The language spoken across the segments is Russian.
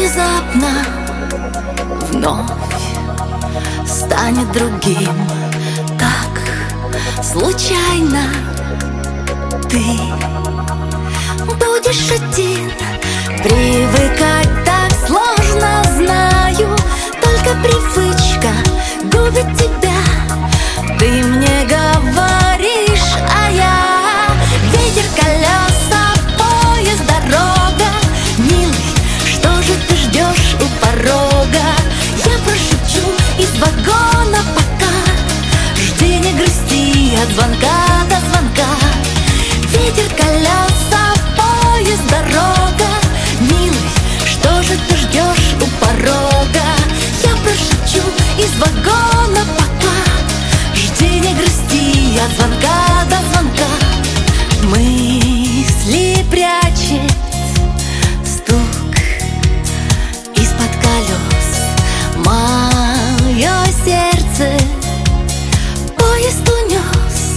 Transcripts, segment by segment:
внезапно вновь станет другим. Так случайно ты будешь один. Привыкать так сложно, знаю, только привычка губит тебя. Ты мне говоришь, а я ветер, колеса, поезд, дорога. Милый, что же ты ждешь у порога? Я прошепчу из вагона пока. Жди, не грусти, от звонка до звонка. Ветер, колеса, поезд, дорога. Милый, что же ты ждешь у порога? Я прошепчу из вагона пока. Жди, не грусти, от звонка до звонка. Мысли прячет стук из-под колес. Мое сердце поезд унес.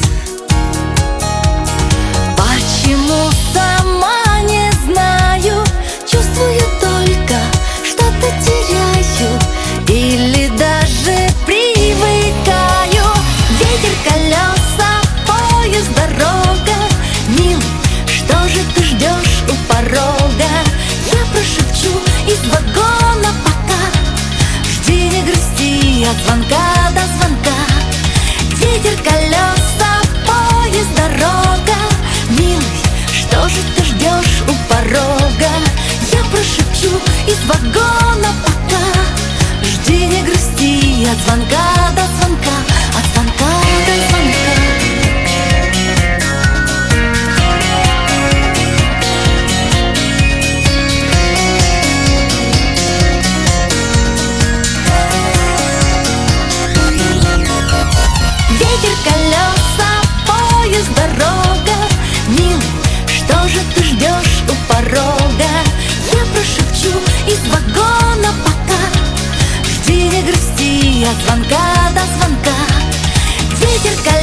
Почему сама не знаю, чувствую только, что-то теряю или даже привыкаю. Ветер, колеса, поезд, дорога. Милый, что же ты ждешь у порога? Я прошепчу из вагона пока. Жди, не грусти, от звонка до звонка. Ветер, колеса, поезд, дорога. Милый, что же ты ждешь у порога? Я прошепчу из вагона пока. Жди, не грусти, от звонка до звонка. От звонка до звонка. Ветер, колеса, поезд, дорога. Милый, что же ты ждешь у порога? Я прошепчу из вагона пока. Жди, не грусти, от звонка до звонка. Ветер, колеса,